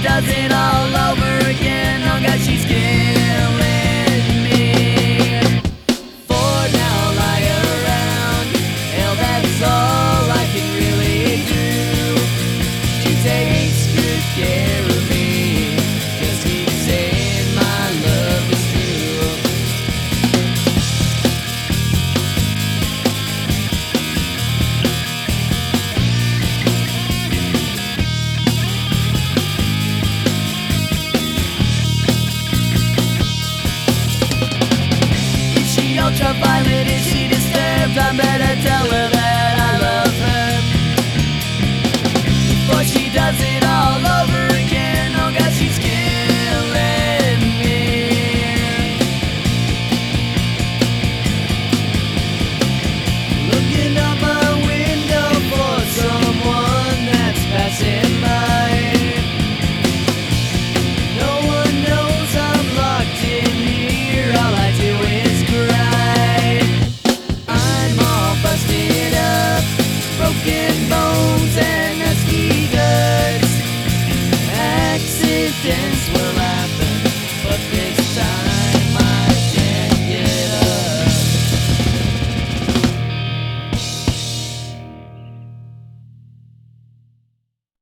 does it all over again. Oh God, she's killing me. For now, lie around. Hell, that's all I can really do. She takes good care of me. Just keep saying my love is true. Is she ultraviolet? Is she disturbed? I better tell her that I love her before she does it all over again. Oh God, she's killing me. Looking up